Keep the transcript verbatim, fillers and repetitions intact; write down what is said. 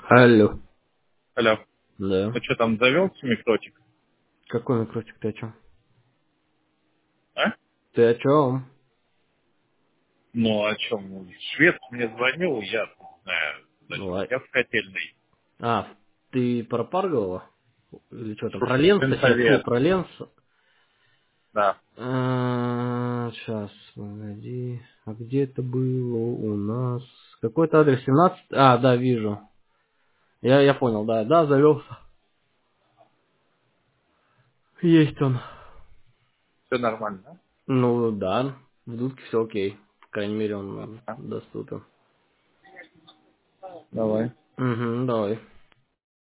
Алло. Алло. Да. Ну что там, завелся микротик? Какой микротик, ты о чем? А? Ты о чем? Ну, о чем? Ну, швед мне звонил, я не знаю, зачем. Лай. Я в котельной. А, ты про Парголова? Или что там? Про Слушай, Ленса? Сейчас, фу, Пенталет. про Ленса. Да. Сейчас, погоди. А где это было у нас? Какой-то адрес семнадцать? А, да, вижу. Я, я понял, да, да, завелся. Есть он. Все нормально, Ну, да, в дудке все окей. По крайней мере, да? он А? доступен. Давай. Угу, давай.